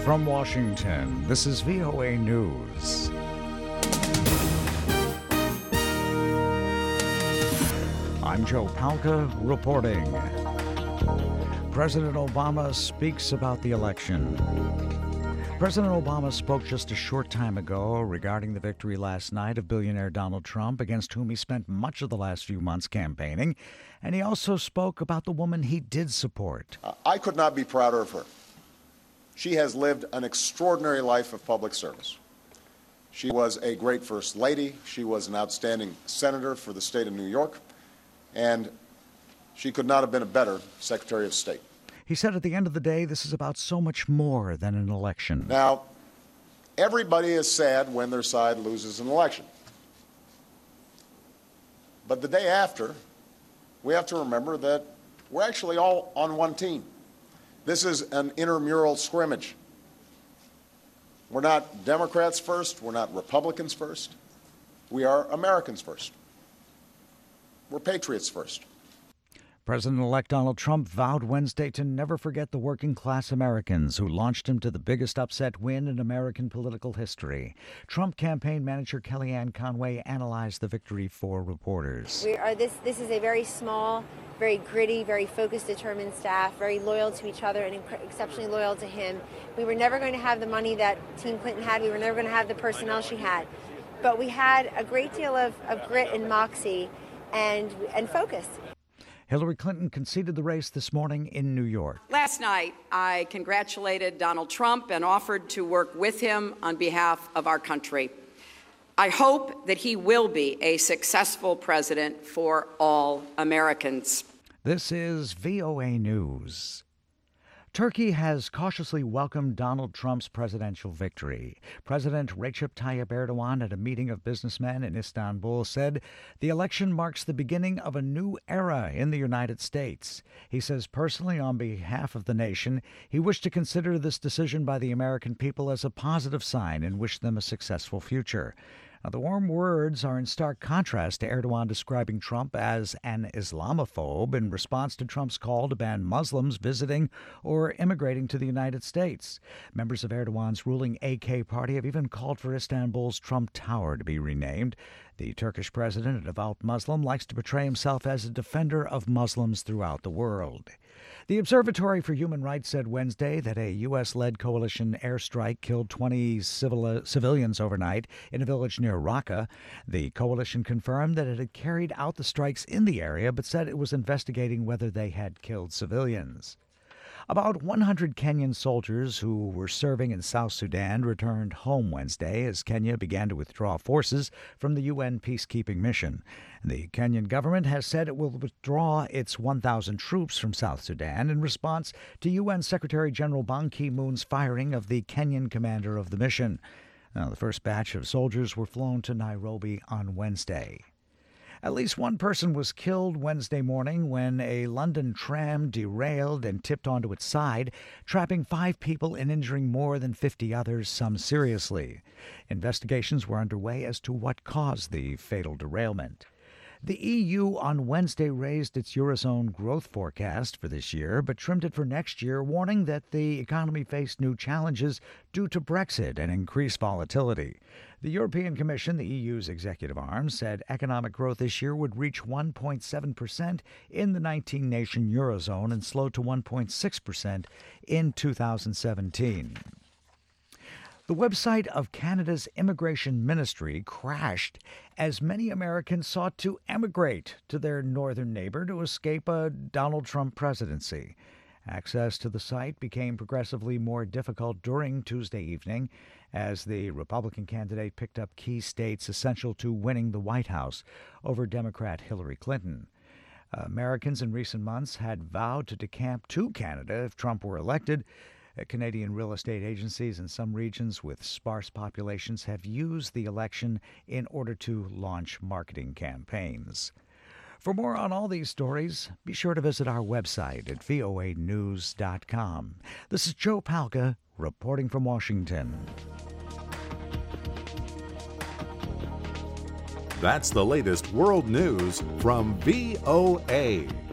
From Washington, this is VOA News. I'm Joe Palca reporting. President Obama speaks about the election. President Obama spoke just a short time ago regarding the victory last night of billionaire Donald Trump, against whom he spent much of the last few months campaigning. And he also spoke about the woman he did support. I could not be prouder of her. She has lived an extraordinary life of public service. She was a great First Lady. She was an outstanding senator for the state of New York. And she could not have been a better Secretary of State. He said at the end of the day, this is about so much more than an election. Now, everybody is sad when their side loses an election. But the day after, we have to remember that we're actually all on one team. This is an intramural scrimmage. We're not Democrats first. We're not Republicans first. We are Americans first. We're patriots first. President-elect Donald Trump vowed Wednesday to never forget the working-class Americans who launched him to the biggest upset win in American political history. Trump campaign manager Kellyanne Conway analyzed the victory for reporters. This is a very small, very gritty, very focused, determined staff, very loyal to each other and exceptionally loyal to him. We were never going to have the money that Team Clinton had. We were never going to have the personnel she had. But we had a great deal of grit and moxie and focus. Hillary Clinton conceded the race this morning in New York. Last night, I congratulated Donald Trump and offered to work with him on behalf of our country. I hope that he will be a successful president for all Americans. This is VOA News. Turkey has cautiously welcomed Donald Trump's presidential victory. President Recep Tayyip Erdogan, at a meeting of businessmen in Istanbul, said the election marks the beginning of a new era in the United States. He says personally, on behalf of the nation, he wished to consider this decision by the American people as a positive sign and wish them a successful future. Now, the warm words are in stark contrast to Erdogan describing Trump as an Islamophobe in response to Trump's call to ban Muslims visiting or immigrating to the United States. Members of Erdogan's ruling AK party have even called for Istanbul's Trump Tower to be renamed. The Turkish president, a devout Muslim, likes to portray himself as a defender of Muslims throughout the world. The Observatory for Human Rights said Wednesday that a U.S.-led coalition airstrike killed 20 civilians overnight in a village near Raqqa. The coalition confirmed that it had carried out the strikes in the area, but said it was investigating whether they had killed civilians. About 100 Kenyan soldiers who were serving in South Sudan returned home Wednesday as Kenya began to withdraw forces from the UN peacekeeping mission. The Kenyan government has said it will withdraw its 1,000 troops from South Sudan in response to UN Secretary General Ban Ki-moon's firing of the Kenyan commander of the mission. Now, the first batch of soldiers were flown to Nairobi on Wednesday. At least one person was killed Wednesday morning when a London tram derailed and tipped onto its side, trapping 5 people and injuring more than 50 others, some seriously. Investigations were underway as to what caused the fatal derailment. The EU on Wednesday raised its Eurozone growth forecast for this year, but trimmed it for next year, warning that the economy faced new challenges due to Brexit and increased volatility. The European Commission, the EU's executive arm, said economic growth this year would reach 1.7% in the 19-nation Eurozone and slow to 1.6% in 2017. The website of Canada's immigration ministry crashed as many Americans sought to emigrate to their northern neighbor to escape a Donald Trump presidency. Access to the site became progressively more difficult during Tuesday evening as the Republican candidate picked up key states essential to winning the White House over Democrat Hillary Clinton. Americans in recent months had vowed to decamp to Canada if Trump were elected. Canadian real estate agencies in some regions with sparse populations have used the election in order to launch marketing campaigns. For more on all these stories, be sure to visit our website at voanews.com. This is Joe Palca reporting from Washington. That's the latest world news from VOA.